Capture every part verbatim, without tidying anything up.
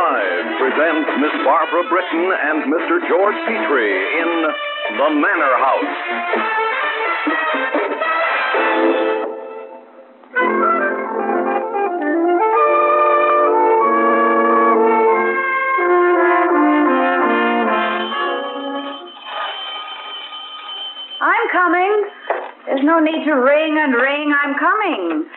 Live presents Miss Barbara Britton and Mister George Petrie in The Manor House. I'm coming. There's no need to ring and ring. I'm coming.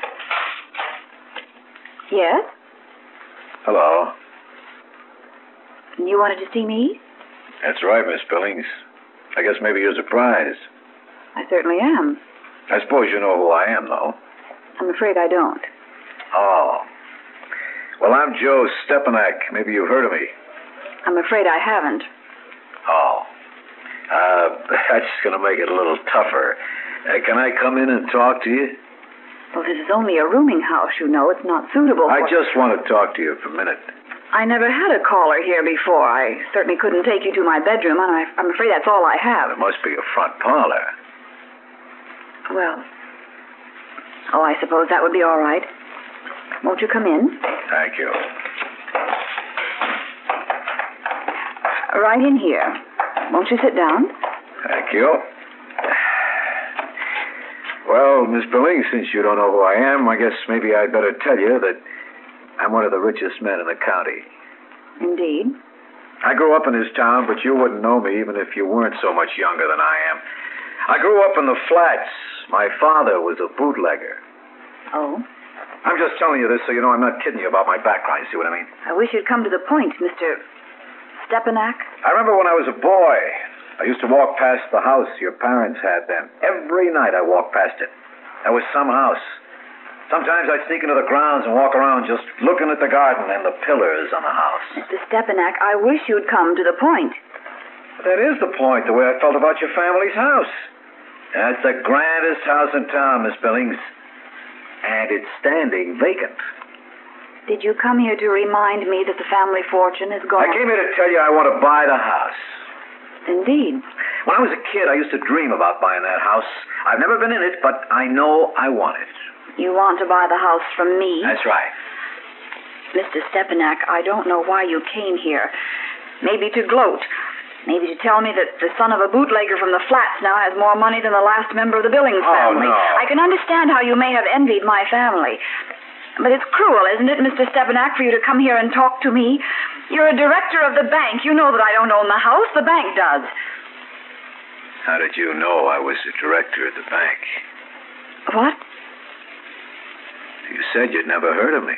Yes? Hello. You wanted to see me? That's right, Miss Billings. I guess maybe you're surprised. I certainly am. I suppose you know who I am, though. I'm afraid I don't. Oh. Well, I'm Joe Stepanak. Maybe you've heard of me. I'm afraid I haven't. Oh. Uh, that's going to make it a little tougher. Uh, can I come in and talk to you? Well, this is only a rooming house, you know. It's not suitable I for... just want to talk to you for a minute. I never had a caller here before. I certainly couldn't take you to my bedroom, and I, I'm afraid that's all I have. It must be a front parlor. Well, oh, I suppose that would be all right. Won't you come in? Thank you. Right in here. Won't you sit down? Thank you. Well, Miss Billings, since you don't know who I am, I guess maybe I'd better tell you that I'm one of the richest men in the county. Indeed. I grew up in this town, but you wouldn't know me even if you weren't so much younger than I am. I grew up in the flats. My father was a bootlegger. Oh? I'm just telling you this so you know I'm not kidding you about my background, you see what I mean? I wish you'd come to the point, Mister Stepanak. I remember when I was a boy, I used to walk past the house your parents had then. Every night I walked past it. There was some house. Sometimes I'd sneak into the grounds and walk around just looking at the garden and the pillars on the house. Mister Stepanak, I wish you'd come to the point. But that is the point, the way I felt about your family's house. That's the grandest house in town, Miss Billings. And it's standing vacant. Did you come here to remind me that the family fortune is gone? I came here to tell you I want to buy the house. Indeed. When I was a kid, I used to dream about buying that house. I've never been in it, but I know I want it. You want to buy the house from me? That's right. Mister Stepanak, I don't know why you came here. Maybe to gloat. Maybe to tell me that the son of a bootlegger from the flats now has more money than the last member of the Billings Oh, family. no. I can understand how you may have envied my family. But it's cruel, isn't it, Mister Stepanak, for you to come here and talk to me? You're a director of the bank. You know that I don't own the house. The bank does. How did you know I was the director of the bank? What? You said you'd never heard of me.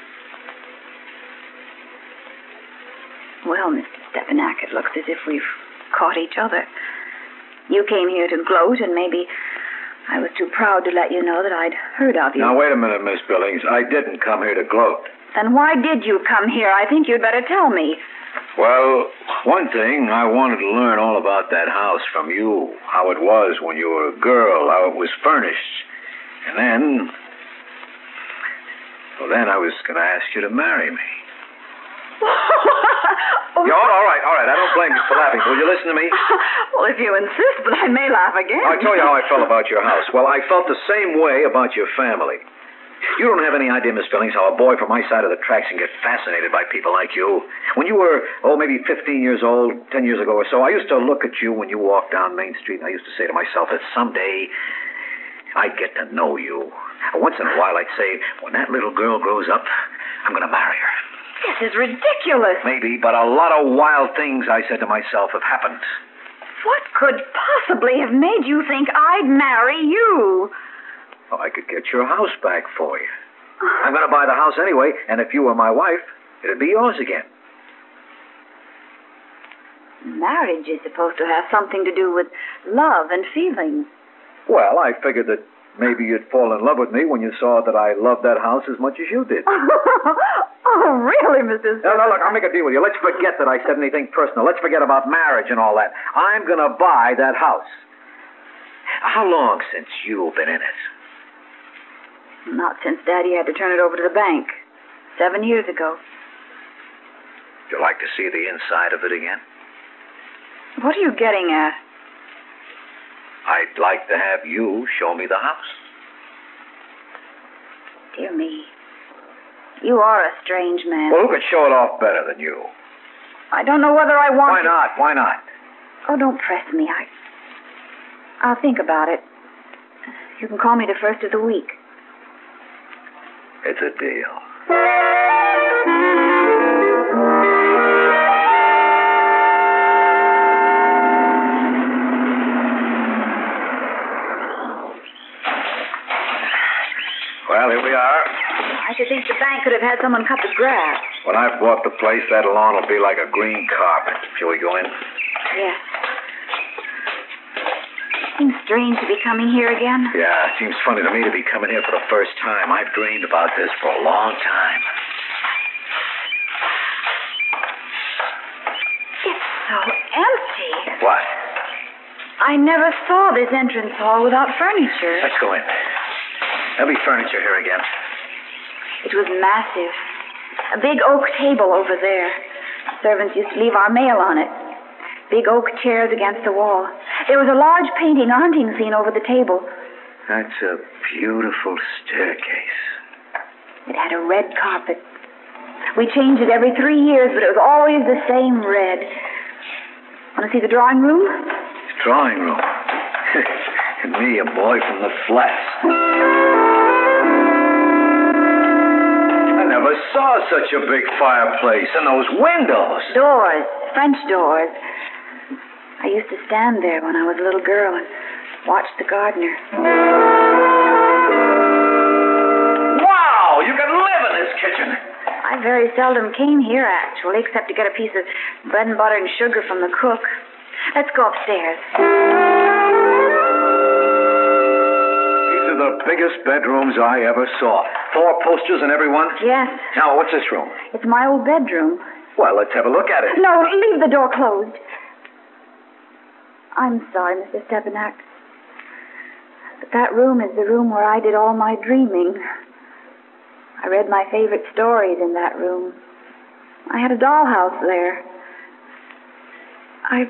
Well, Mister Stepanak, it looks as if we've caught each other. You came here to gloat, and maybe I was too proud to let you know that I'd heard of you. Now, wait a minute, Miss Billings. I didn't come here to gloat. Then why did you come here? I think you'd better tell me. Well, one thing, I wanted to learn all about that house from you. How it was when you were a girl, how it was furnished. And then... Well, then I was going to ask you to marry me. Oh, Yeah, all right, all right. I don't blame you for laughing. Will you listen to me? Well, if you insist, but I may laugh again. I told you how I felt about your house. Well, I felt the same way about your family. You don't have any idea, Miss Billings, how a boy from my side of the tracks can get fascinated by people like you. When you were, oh, maybe fifteen years old, ten years ago or so, I used to look at you when you walked down Main Street, and I used to say to myself that someday I'd get to know you. Once in a while, I'd say, when that little girl grows up, I'm going to marry her. This is ridiculous. Maybe, but a lot of wild things, I said to myself, have happened. What could possibly have made you think I'd marry you? Well, I could get your house back for you. I'm going to buy the house anyway, and if you were my wife, it'd be yours again. Marriage is supposed to have something to do with love and feelings. Well, I figured that maybe you'd fall in love with me when you saw that I loved that house as much as you did. Oh, really, Missus No, no, look, I'll make a deal with you. Let's forget that I said anything personal. Let's forget about marriage and all that. I'm going to buy that house. How long since you've been in it? Not since Daddy had to turn it over to the bank. Seven years ago. Would you like to see the inside of it again? What are you getting at? I'd like to have you show me the house. Dear me. You are a strange man. Well, who could show it off better than you? I don't know whether I want Why to... not? Why not? Oh, don't press me. I... I'll think about it. You can call me the first of the week. It's a deal. Well, here we are. I should think the bank could have had someone cut the grass. When I've bought the place, that lawn will be like a green carpet. Shall we go in? Yes. Seems strange to be coming here again. Yeah, it seems funny to me to be coming here for the first time. I've dreamed about this for a long time. It's so empty. What? I never saw this entrance hall without furniture. Let's go in. There'll be furniture here again. It was massive. A big oak table over there. Servants used to leave our mail on it. Big oak chairs against the wall. There was a large painting, a hunting scene over the table. That's a beautiful staircase. It had a red carpet. We changed it every three years, but it was always the same red. Want to see the drawing room? Drawing room. And me, a boy from the flats. I never saw such a big fireplace and those windows. Doors, French doors. I used to stand there when I was a little girl and watch the gardener. Wow, you can live in this kitchen. I very seldom came here, actually, except to get a piece of bread and butter and sugar from the cook. Let's go upstairs. These are the biggest bedrooms I ever saw. Four posters in every one? Yes. Now, what's this room? It's my old bedroom. Well, let's have a look at it. No, leave the door closed. I'm sorry, Mister Stepanak. But that room is the room where I did all my dreaming. I read my favorite stories in that room. I had a dollhouse there. I...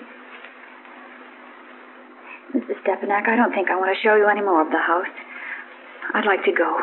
Mister Stepanak, I don't think I want to show you any more of the house. I'd like to go.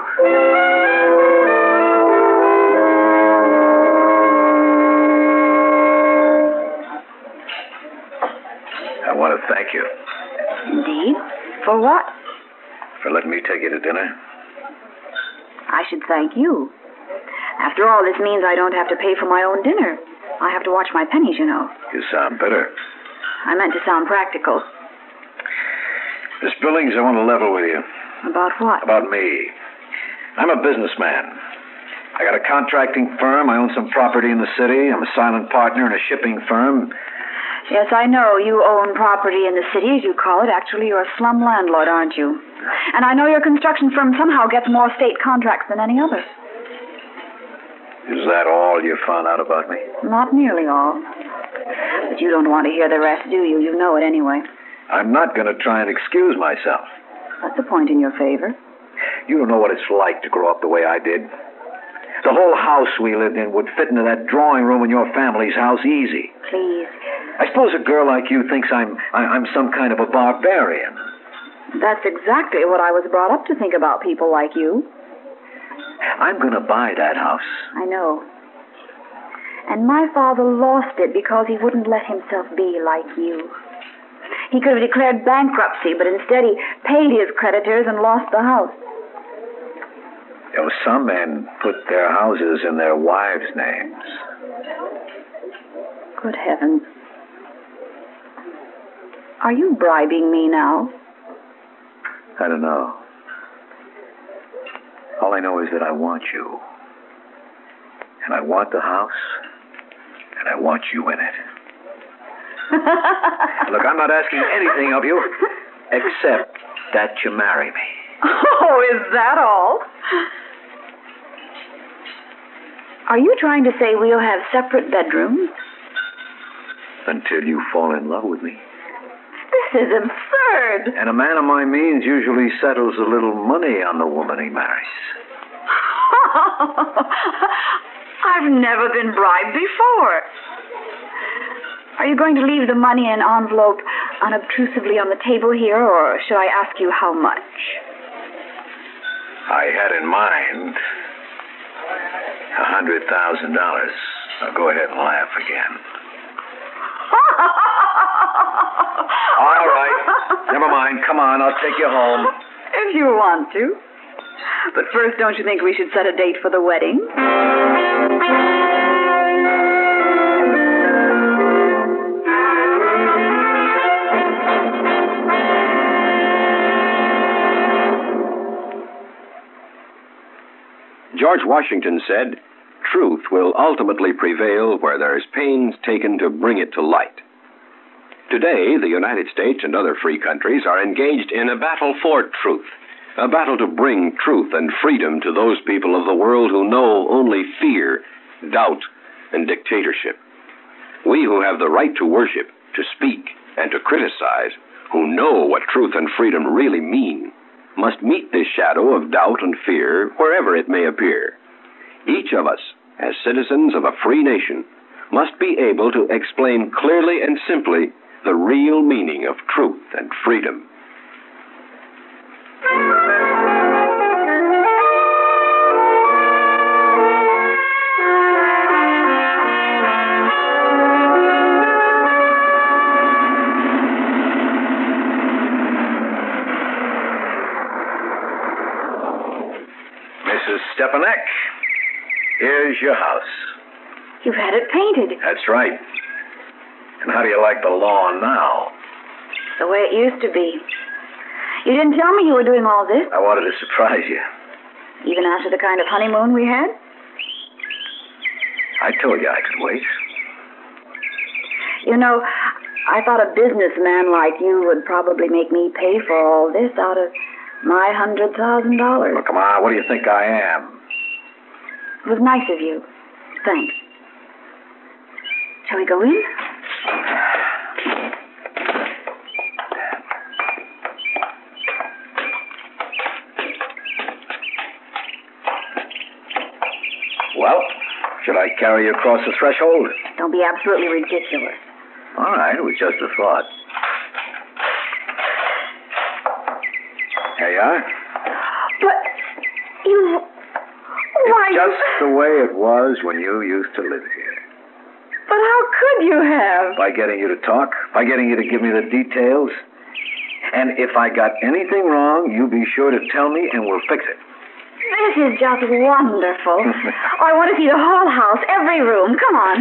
I want to thank you. Indeed? For what? For letting me take you to dinner. I should thank you. After all, this means I don't have to pay for my own dinner. I have to watch my pennies, you know. You sound bitter. I meant to sound practical. Miss Billings, I want to level with you. About what? About me. I'm a businessman. I got a contracting firm. I own some property in the city. I'm a silent partner in a shipping firm. Yes, I know. You own property in the city, as you call it. Actually, you're a slum landlord, aren't you? And I know your construction firm somehow gets more state contracts than any other. Is that all you found out about me? Not nearly all. But you don't want to hear the rest, do you? You know it anyway. I'm not going to try and excuse myself. That's a point in your favor. You don't know what it's like to grow up the way I did. The whole house we lived in would fit into that drawing room in your family's house easy. Please. I suppose a girl like you thinks I'm I'm some kind of a barbarian. That's exactly what I was brought up to think about people like you. I'm going to buy that house. I know. And my father lost it because he wouldn't let himself be like you. He could have declared bankruptcy, but instead he paid his creditors and lost the house. You know, some men put their houses in their wives' names. Good heavens. Are you bribing me now? I don't know. All I know is that I want you. And I want the house. And I want you in it. Look, I'm not asking anything of you except that you marry me. Oh, is that all? Are you trying to say we'll have separate bedrooms? Until you fall in love with me. This is absurd. And a man of my means usually settles a little money on the woman he marries. I've never been bribed before. Are you going to leave the money in an envelope unobtrusively on the table here, or should I ask you how much? I had in mind a hundred thousand dollars. Now go ahead and laugh again. All right. Never mind. Come on, I'll take you home. If you want to. But first, don't you think we should set a date for the wedding? George Washington said, "Truth will ultimately prevail where there is pains taken to bring it to light." Today, the United States and other free countries are engaged in a battle for truth, a battle to bring truth and freedom to those people of the world who know only fear, doubt, and dictatorship. We who have the right to worship, to speak, and to criticize, who know what truth and freedom really mean, must meet this shadow of doubt and fear wherever it may appear. Each of us, as citizens of a free nation, must be able to explain clearly and simply the real meaning of truth and freedom. Missus Stepanek, here's your house. You've had it painted. That's right. And how do you like the lawn now? The way it used to be. You didn't tell me you were doing all this, I wanted to surprise you. even after the kind of honeymoon we had. I told you I could wait. You know, I thought a businessman like you would probably make me pay for all this out of my hundred thousand dollars. Well, come on, what do you think I am? It was nice of you. Thanks. Shall we go in? Well, should I carry you across the threshold? Don't be absolutely ridiculous. All right, it was just a thought. Here you are. But you... Why... It's just the way it was when you used to live here. But how could you have? By getting you to talk, by getting you to give me the details. And if I got anything wrong, you be sure to tell me and we'll fix it. This is just wonderful. Oh, I want to see the whole house, every room. Come on.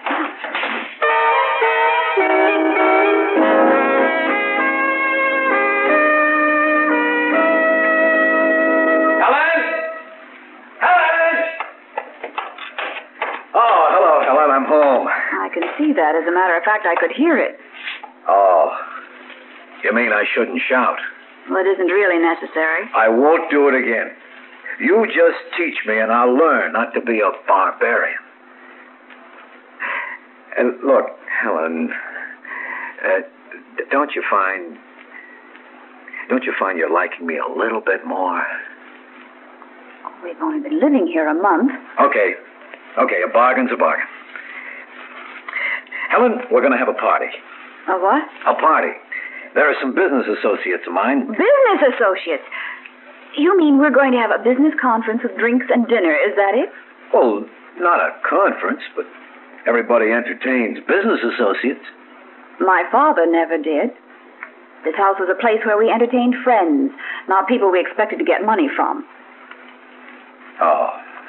Helen! Helen! Oh, hello, Helen. I'm home. I can see that. As a matter of fact, I could hear it. Oh. You mean I shouldn't shout? Well, it isn't really necessary. I won't do it again. You just teach me and I'll learn not to be a barbarian. And look, Helen, uh, don't you find... Don't you find you're liking me a little bit more? We've only been living here a month. Okay. Okay, a bargain's a bargain. Helen, we're going to have a party. A what? A party. There are some business associates of mine. Business associates? You mean we're going to have a business conference with drinks and dinner, is that it? Well, not a conference, but everybody entertains business associates. My father never did. This house was a place where we entertained friends, not people we expected to get money from. Oh.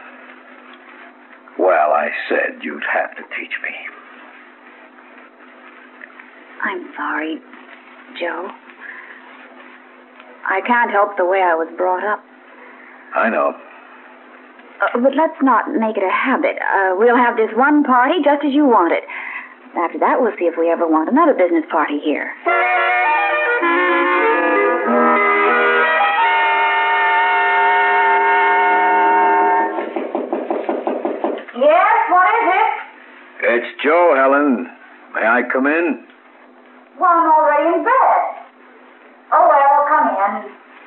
Well, I said you'd have to teach me. I'm sorry, Joe. I can't help the way I was brought up. I know. Uh, but let's not make it a habit. Uh, we'll have this one party just as you want it. After that, we'll see if we ever want another business party here. Yes, what is it? It's Joe, Helen. May I come in? Well, I'm already in bed. Oh, well, come in.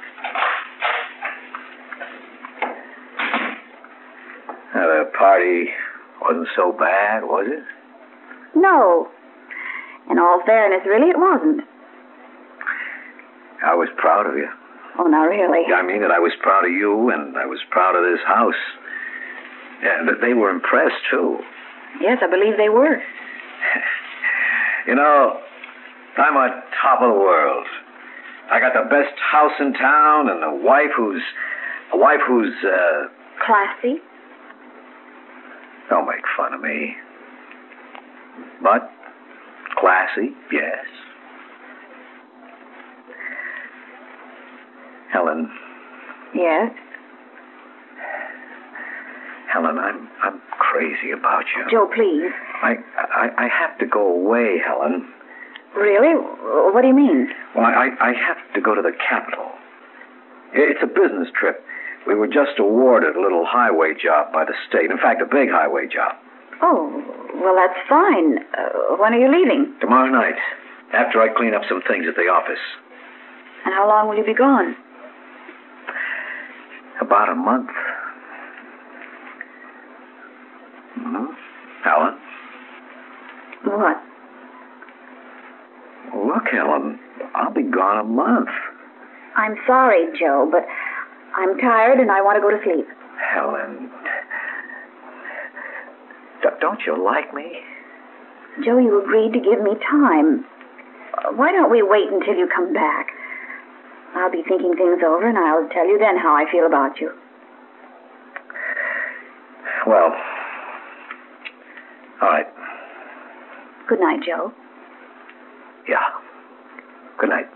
Now, the party wasn't so bad, was it? No. In all fairness, really, it wasn't. I was proud of you. Oh, not really. I mean that I was proud of you, and I was proud of this house. Yeah, but they were impressed, too. Yes, I believe they were. You know, I'm on top of the world. I got the best house in town and a wife who's... A wife who's, uh... Classy? Don't make fun of me. But, classy, yes. Helen. Yes? Helen, I'm I'm crazy about you. Joe, please. I, I I have to go away, Helen. Really? What do you mean? Well, I, I have to go to the capital. It's a business trip. We were just awarded a little highway job by the state. In fact, a big highway job. Oh, well, that's fine. Uh, when are you leaving? Tomorrow night, after I clean up some things at the office. And how long will you be gone? About a month. Mm-hmm. Helen? What? Look, Helen, I'll be gone a month. I'm sorry, Joe, but I'm tired and I want to go to sleep. Helen, d- don't you like me? Joe, you agreed to give me time. Why don't we wait until you come back? I'll be thinking things over and I'll tell you then how I feel about you. Well, all right. Good night, Joe. Yeah. Good night.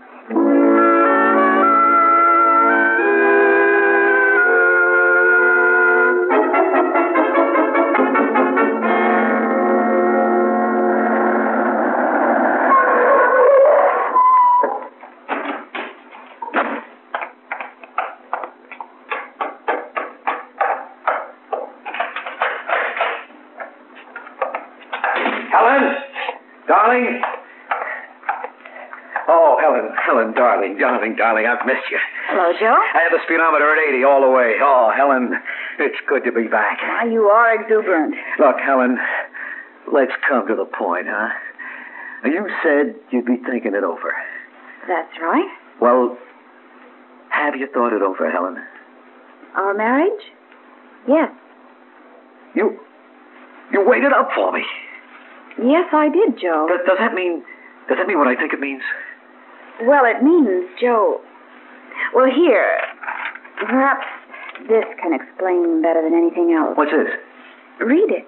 Helen! Darling! Oh, Helen, Helen, darling, darling, darling, I've missed you. Hello, Joe. I had the speedometer at eighty all the way. Oh, Helen, it's good to be back. Why, you are exuberant. Look, Helen, let's come to the point, huh? You said you'd be thinking it over. That's right. Well, have you thought it over, Helen? Our marriage? Yes. You, you waited up for me. Yes, I did, Joe. Does, does that mean, does that mean what I think it means? Well, it means, Joe... Well, here, perhaps this can explain better than anything else. What's this? Read it.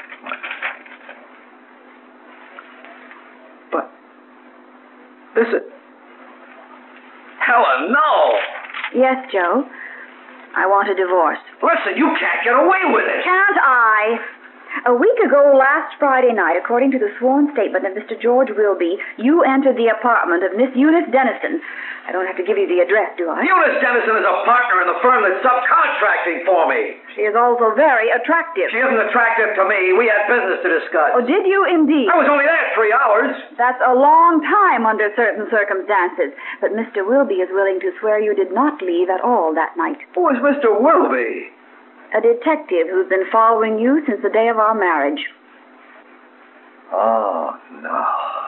But, this is... Helen, no! Yes, Joe. I want a divorce. Listen, you can't get away with it. Can't I? A week ago, last Friday night, according to the sworn statement of Mister George Wilby, you entered the apartment of Miss Eunice Dennison. I don't have to give you the address, do I? Eunice Dennison is a partner in the firm that's subcontracting for me. She is also very attractive. She isn't attractive to me. We had business to discuss. Oh, did you indeed? I was only there three hours. That's a long time under certain circumstances. But Mister Wilby is willing to swear you did not leave at all that night. Who is Mister Wilby? A detective who's been following you since the day of our marriage. Oh, no.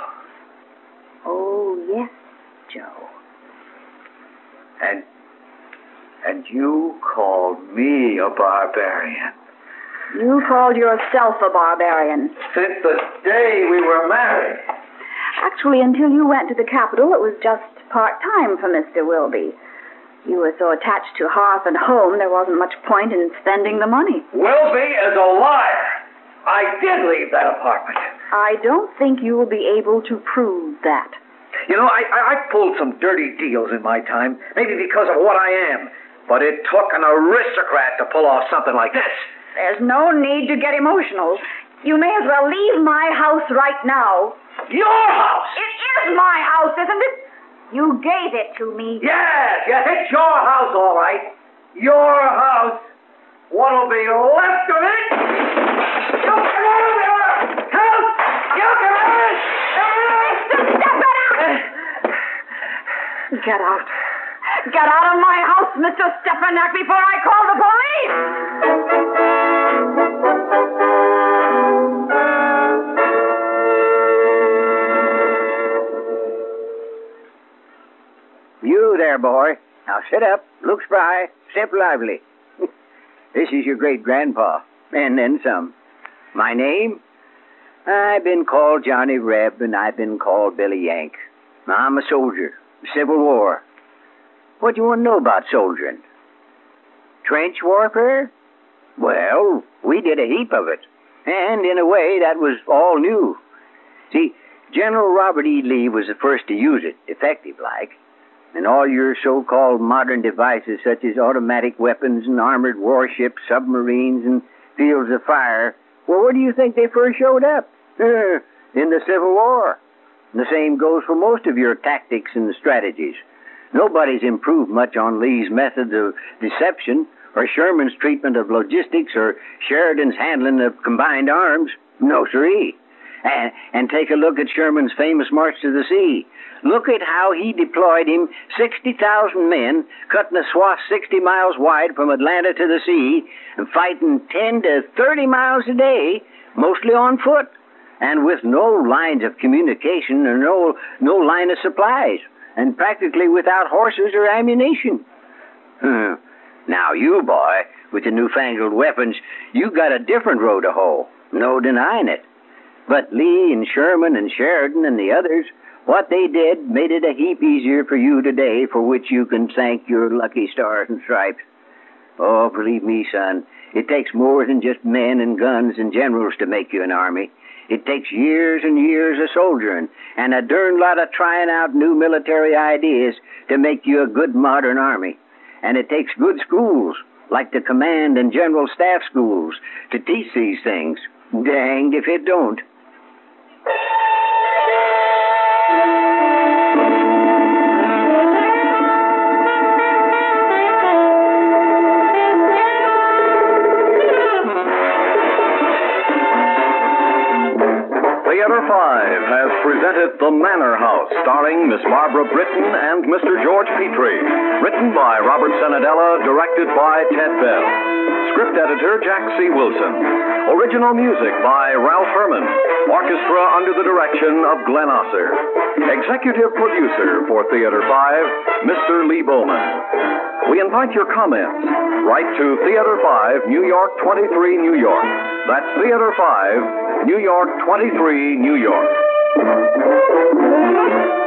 Oh, yes, Joe. And, and you called me a barbarian. You called yourself a barbarian. Since the day we were married. Actually, until you went to the Capitol, it was just part-time for Mister Wilby. You were so attached to hearth and home, there wasn't much point in spending the money. Wilby is a liar. I did leave that apartment. I don't think you will be able to prove that. You know, I, I, I pulled some dirty deals in my time, maybe because of what I am. But it took an aristocrat to pull off something like this. There's no need to get emotional. You may as well leave my house right now. Your house? It is my house, isn't it? You gave it to me. Yes, yes, it's your house, all right. Your house. What'll be left of it? You come out of there! Help! You come out! Step it out! Get out. Get out of my house, Mister Stepanak, before I call the police! You there, boy. Now sit up, look spry, step lively. This is your great-grandpa. and then some. My name? I've been called Johnny Reb, and I've been called Billy Yank. I'm a soldier. Civil War. What do you want to know about soldiering? Trench warfare? Well, we did a heap of it. And in a way, that was all new. See, General Robert E. Lee was the first to use it, effective-like. And all your so-called modern devices, such as automatic weapons and armored warships, submarines, and fields of fire, well, where do you think they first showed up? In the Civil War. The same goes for most of your tactics and strategies. Nobody's improved much on Lee's methods of deception, or Sherman's treatment of logistics, or Sheridan's handling of combined arms. No, siree. And, and take a look at Sherman's famous March to the Sea. Look at how he deployed him sixty thousand men, cutting a swath sixty miles wide from Atlanta to the sea, and fighting ten to thirty miles a day, mostly on foot, and with no lines of communication or no, no line of supplies, and practically without horses or ammunition. Hmm. Now you, boy, with the newfangled weapons, you got a different road to hoe. No denying it. But Lee and Sherman and Sheridan and the others, what they did made it a heap easier for you today, for which you can thank your lucky stars and stripes. Oh, believe me, son, it takes more than just men and guns and generals to make you an army. It takes years and years of soldiering and a darn lot of trying out new military ideas to make you a good modern army. And it takes good schools, like the command and general staff schools, to teach these things. Danged if it don't. Theater five has presented The Manor House, starring Miss Barbara Britton and Mister George Petrie. Written by Robert Senadella, directed by Ted Bell. Script editor Jack C. Wilson. Original music by Ralph Herman. Orchestra under the direction of Glenn Osser. Executive producer for Theater five, Mister Lee Bowman. We invite your comments. Write to Theater five, New York twenty-three, New York. That's Theater five, New York twenty-three, New York.